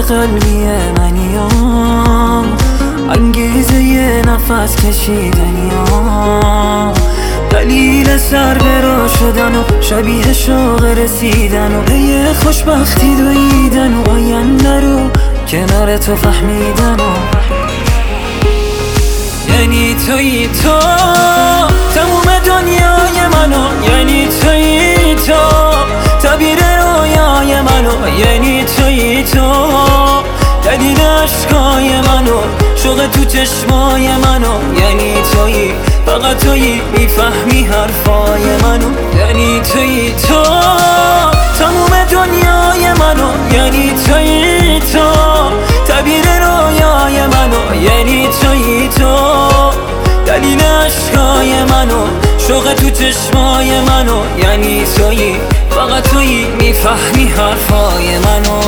قلبی منیام، انگیزه یه نفس کشیدنیام، دلیل سر برا شدن و شبیه شوق رسیدن و یه خوشبختی دویدن و آینده رو کنار تو فهمیدن و یعنی تویی تو تموم دنیای منو، یعنی تویی تو تعبیر رویای منو، یعنی تویی تو دلیل عشقای منو، شوق تو چشمای منو، یعنی تویی فقط تویی میفهمی حرفای منو، یعنی تویی تو تموم دنیای منو، یعنی تویی تو تعبیر رویای منو، یعنی تویی تو دلیل عشقای منو، شوق تو چشمای منو، یعنی تویی فقط تویی میفهمی حرفای منو.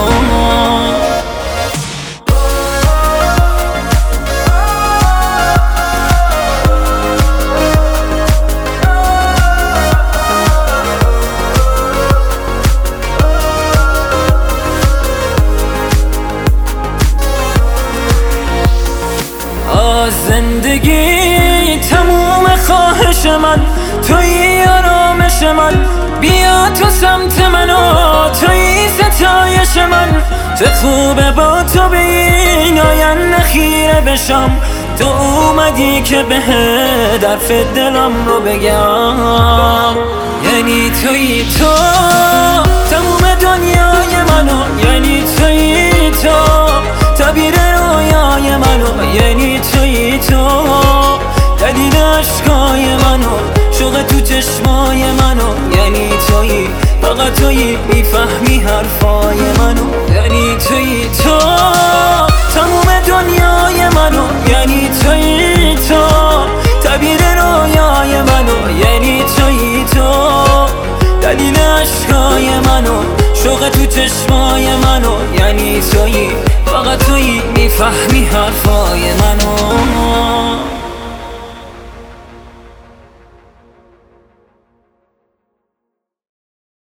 زندگی تموم خواهش من، تویی آرامش من، بیا تو سمت منو، تویی ستایش من، چه خوبه با تو به این آینده خیره بشم، تو اومدی که به حرف دلم رو بگم، یعنی تویی تو تموم دنیای منو، یعنی تویی تو تعبیر رویای منو، یعنی تویی تو دلیل عشقای منو، شوق تو چشمای منو، یعنی تویی فقط تویی میفهمی حرفای منو، یعنی تویی تو تموم دنیای منو، یعنی تویی تو تعبیر رویای منو، یعنی تویی تو دلیل عشقای منو، شوق تو چشمای منو، یعنی تویی فقط تویی میفهمی حرفای منو.